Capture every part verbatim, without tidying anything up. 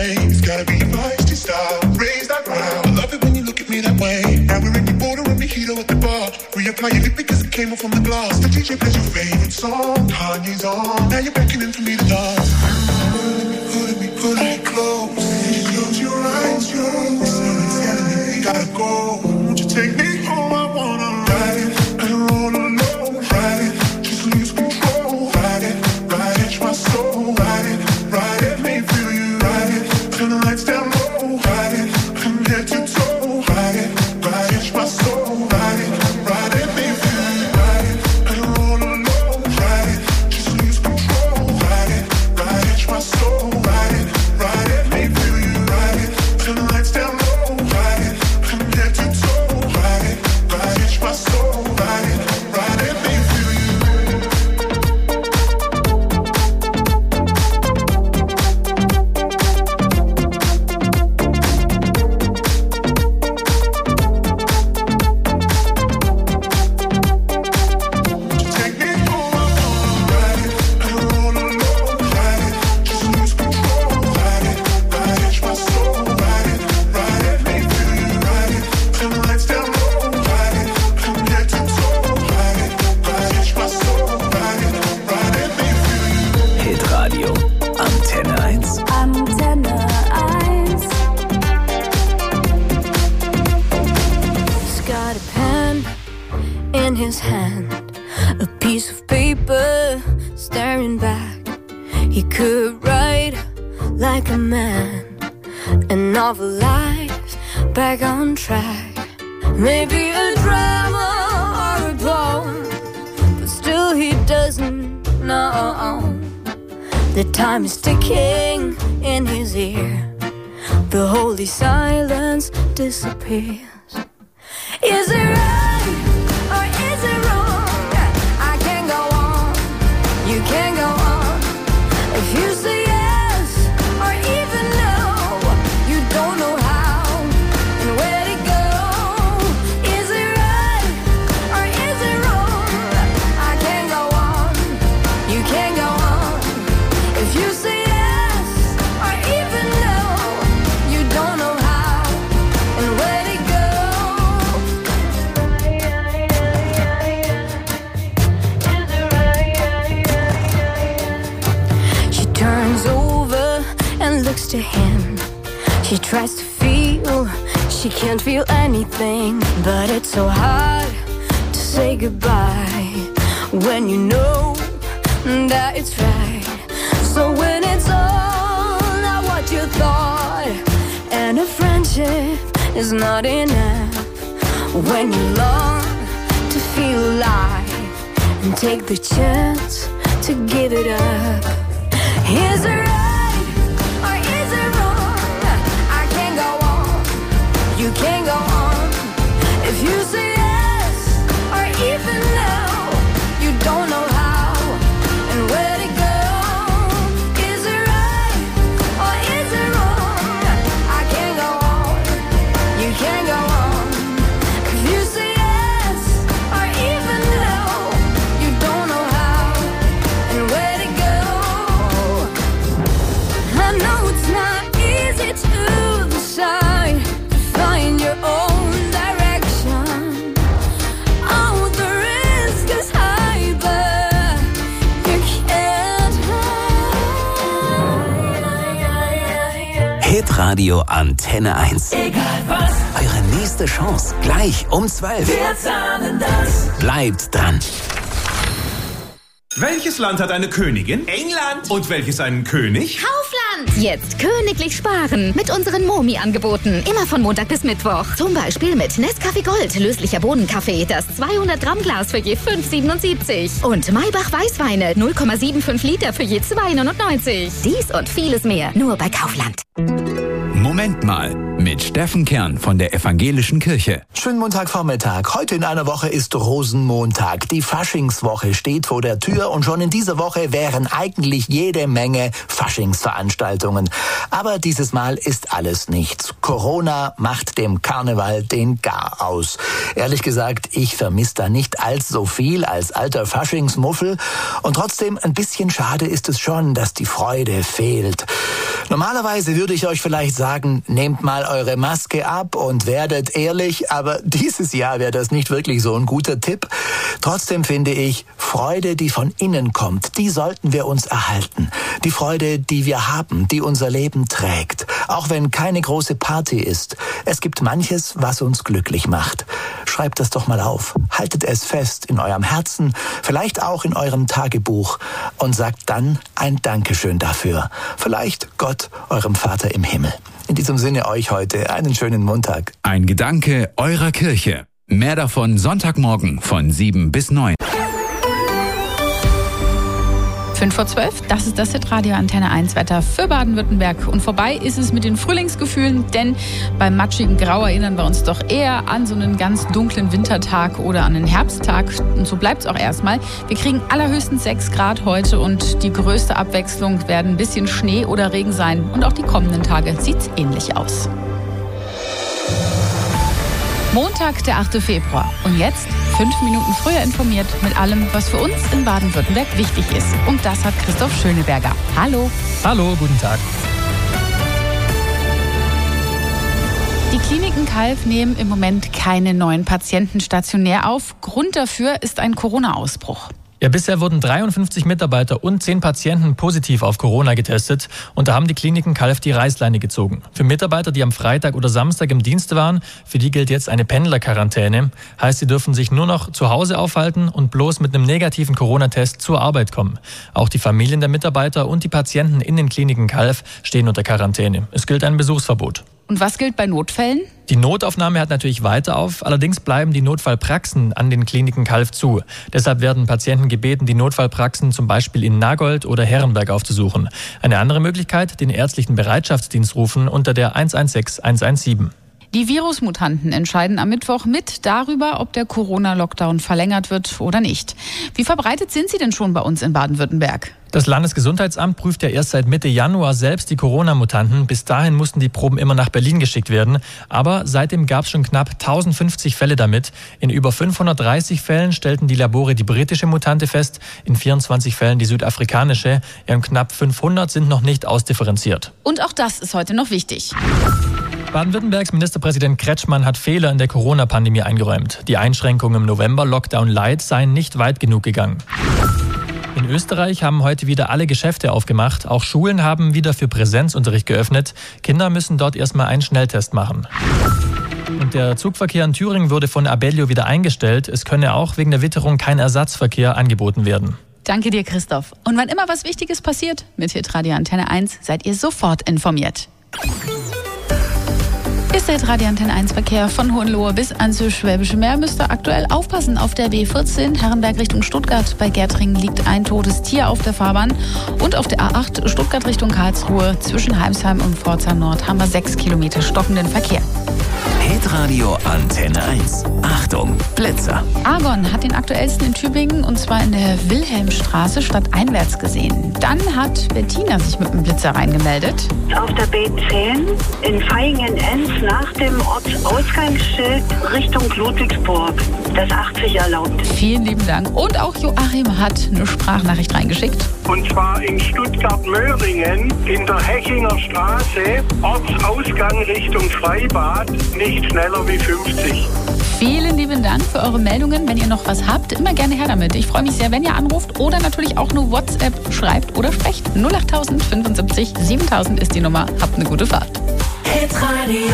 way. It's gotta be your feisty style. Raise that ground. I love it when you look at me that way. Now we're in the border and mojito at the bar. Reapply your lip because it came off from the glass. The D J plays your favorite song. Kanye's on. Now you're beckoning for me to dance. Pulling me, pulling me, pulling me close. Close your eyes, close. It's telling me we gotta go. Won't you take me home? I wanna ride it and roll alone. Ride it, just lose control. Ride it, ride it, my soul. Ride it, ride it, make me feel you. Ride it, turn the lights down low. Ride it, from head to toe. Ride it, ride it, my soul. Ride it, ride it, make me feel you. Ride it and roll alone. Ride it, just lose control. Ride it, ride it, my soul. Ride it, ride it, make me feel you. Ride it, turn the lights down low. Ride it, from head to toe. Ride it, ride it, my soul. Ride it, ride it, make me feel you. Take me home, I wanna ride it and roll alone. Ride it, just lose control. Ride it, ride it, my soul. Ride it, ride it, make me feel you. Ride it, turn the lights down low. Ride it, from head to toe. Ride it, ride it, my soul. Ride it, ride it, make me feel you. Hitradio Antenne eins. Antenne eins. He's got a pen in his hand, a piece of paper staring back. He could write like a man, and novel life back on track. Maybe a drama or a poem, but still he doesn't know. The time is ticking in his ear. The holy silence disappears. Is it right or is it wrong? I can't go on, you can't go on. If you say yes or even no, you don't know how and where to go. Is it right or is it wrong? I can't go on, you can't go on. If you say yes or even no, you don't know how and where to go. She turns over and looks to him. She tries to feel, she can't feel anything. But it's so hard to say goodbye when you know that it's right. So when it's all not what you thought, and a friendship is not enough, when you long to feel alive and take the chance to give it up. Is it right or is it wrong? I can't go on, you can't go on. If you say yes or even no, you don't know how and where to go. Is it right or is it wrong? I can't go on, you can't go on. If you say yes or even no, you don't know how and where to go. I know it's not easy to decide, to find your own direction. Oh, the risk is high, but you can't hide. Hitradio Antenne eins. Egal was, Eure nächste Chance gleich um zwölf. wir zahlen das. Bleibt dran. Welches Land hat eine Königin? England. Und welches einen König? Kaufland! Jetzt königlich sparen mit unseren Momi-Angeboten. Immer von Montag bis Mittwoch. Zum Beispiel mit Nescafé Gold, löslicher Bohnenkaffee, das zweihundert Gramm Glas für je fünf siebenundsiebzig. Und Maybach Weißweine, null Komma fünfundsiebzig Liter für je zwei neunundneunzig. Dies und vieles mehr nur bei Kaufland. Moment Mal mit Steffen Kern von der Evangelischen Kirche. Schönen Montagvormittag. Heute in einer Woche ist Rosenmontag. Die Faschingswoche steht vor der Tür und schon in dieser Woche wären eigentlich jede Menge Faschingsveranstaltungen. Aber dieses Mal ist alles nichts. Corona macht dem Karneval den Gar aus. Ehrlich gesagt, ich vermisse da nicht allzu viel als alter Faschingsmuffel. Und trotzdem ein bisschen schade ist es schon, dass die Freude fehlt. Normalerweise würde ich euch vielleicht sagen, nehmt mal eure Maske ab und werdet ehrlich, aber dieses Jahr wäre das nicht wirklich so ein guter Tipp. Trotzdem finde ich, Freude, die von innen kommt, die sollten wir uns erhalten. Die Freude, die wir haben, die unser Leben trägt. Auch wenn keine große Party ist. Es gibt manches, was uns glücklich macht. Schreibt das doch mal auf. Haltet es fest in eurem Herzen, vielleicht auch in eurem Tagebuch und sagt dann ein Dankeschön dafür. Vielleicht Gott, eurem Vater im Himmel. In diesem Sinne euch heute einen schönen Montag. Ein Gedanke eurer Kirche. Mehr davon Sonntagmorgen von sieben bis neun. fünf vor zwölf, das ist das Hitradio Antenne eins Wetter für Baden-Württemberg. Und vorbei ist es mit den Frühlingsgefühlen, denn beim matschigen Grau erinnern wir uns doch eher an so einen ganz dunklen Wintertag oder an einen Herbsttag. Und so bleibt es auch erstmal. Wir kriegen allerhöchstens sechs Grad heute und die größte Abwechslung werden ein bisschen Schnee oder Regen sein. Und auch die kommenden Tage sieht es ähnlich aus. Montag, der achte Februar. Und jetzt fünf Minuten früher informiert mit allem, was für uns in Baden-Württemberg wichtig ist. Und das hat Christoph Schöneberger. Hallo. Hallo, guten Tag. Die Kliniken Calw nehmen im Moment keine neuen Patienten stationär auf. Grund dafür ist ein Corona-Ausbruch. Ja, bisher wurden dreiundfünfzig Mitarbeiter und zehn Patienten positiv auf Corona getestet und da haben die Kliniken Calw die Reißleine gezogen. Für Mitarbeiter, die am Freitag oder Samstag im Dienst waren, für die gilt jetzt eine Pendlerquarantäne. Heißt, sie dürfen sich nur noch zu Hause aufhalten und bloß mit einem negativen Corona-Test zur Arbeit kommen. Auch die Familien der Mitarbeiter und die Patienten in den Kliniken Calw stehen unter Quarantäne. Es gilt ein Besuchsverbot. Und was gilt bei Notfällen? Die Notaufnahme hört natürlich weiter auf, allerdings bleiben die Notfallpraxen an den Kliniken Calw zu. Deshalb werden Patienten gebeten, die Notfallpraxen zum Beispiel in Nagold oder Herrenberg aufzusuchen. Eine andere Möglichkeit, den ärztlichen Bereitschaftsdienst rufen unter der eins eins sechs eins eins sieben. Die Virusmutanten entscheiden am Mittwoch mit darüber, ob der Corona-Lockdown verlängert wird oder nicht. Wie verbreitet sind sie denn schon bei uns in Baden-Württemberg? Das Landesgesundheitsamt prüft ja erst seit Mitte Januar selbst die Corona-Mutanten. Bis dahin mussten die Proben immer nach Berlin geschickt werden. Aber seitdem gab es schon knapp tausendfünfzig Fälle damit. In über fünfhundertdreißig Fällen stellten die Labore die britische Mutante fest, in vierundzwanzig Fällen die südafrikanische. Ja, und knapp fünfhundert sind noch nicht ausdifferenziert. Und auch das ist heute noch wichtig. Baden-Württembergs Ministerpräsident Kretschmann hat Fehler in der Corona-Pandemie eingeräumt. Die Einschränkungen im November, Lockdown Light, seien nicht weit genug gegangen. In Österreich haben heute wieder alle Geschäfte aufgemacht. Auch Schulen haben wieder für Präsenzunterricht geöffnet. Kinder müssen dort erstmal einen Schnelltest machen. Und der Zugverkehr in Thüringen wurde von Abellio wieder eingestellt. Es könne auch wegen der Witterung kein Ersatzverkehr angeboten werden. Danke dir, Christoph. Und wann immer was Wichtiges passiert, mit Hitradio Antenne eins seid ihr sofort informiert. Ist der Hitradio Antenne eins Verkehr von Hohenlohe bis ans Schwäbische Meer. Müsst ihr aktuell aufpassen auf der B vierzehn, Herrenberg Richtung Stuttgart. Bei Gärtringen liegt ein totes Tier auf der Fahrbahn. Und auf der A acht Stuttgart Richtung Karlsruhe zwischen Heimsheim und Pforzheim Nord haben wir sechs Kilometer stockenden Verkehr. Hitradio Antenne eins. Achtung, Blitzer. Argon hat den aktuellsten in Tübingen und zwar in der Wilhelmstraße stadteinwärts gesehen. Dann hat Bettina sich mit dem Blitzer reingemeldet. Auf der B zehn in Vaihingen-Enz nach dem Ortsausgangsschild Richtung Ludwigsburg. Das achtzig erlaubt. Vielen lieben Dank. Und auch Joachim hat eine Sprachnachricht reingeschickt. Und zwar in Stuttgart-Möhringen in der Hechinger Straße, Ortsausgang Richtung Freibad, nicht schneller wie fünfzig. Vielen lieben Dank für eure Meldungen. Wenn ihr noch was habt, immer gerne her damit. Ich freue mich sehr, wenn ihr anruft oder natürlich auch nur WhatsApp schreibt oder sprecht. null acht fünfundsiebzig siebentausend ist die Nummer. Habt eine gute Fahrt. Hitradio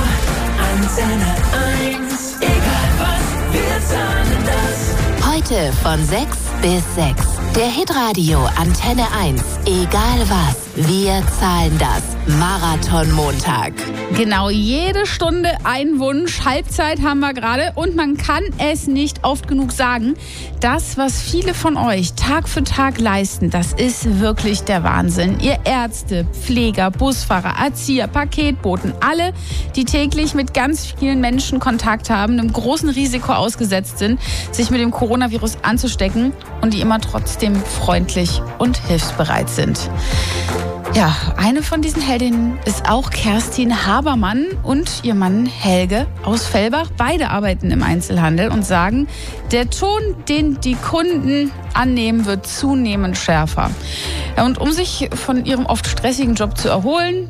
Antenne eins. Egal was, wir sagen das. Heute von sechs bis sechs. Der Hitradio Antenne eins. Egal was. Wir zahlen das. Marathon-Montag. Genau, jede Stunde ein Wunsch. Halbzeit haben wir gerade und man kann es nicht oft genug sagen. Das, was viele von euch Tag für Tag leisten, das ist wirklich der Wahnsinn. Ihr Ärzte, Pfleger, Busfahrer, Erzieher, Paketboten, alle, die täglich mit ganz vielen Menschen Kontakt haben, einem großen Risiko ausgesetzt sind, sich mit dem Coronavirus anzustecken und die immer trotzdem freundlich und hilfsbereit sind. Ja, eine von diesen Heldinnen ist auch Kerstin Habermann und ihr Mann Helge aus Fellbach. Beide arbeiten im Einzelhandel und sagen, der Ton, den die Kunden annehmen, wird zunehmend schärfer. Und um sich von ihrem oft stressigen Job zu erholen,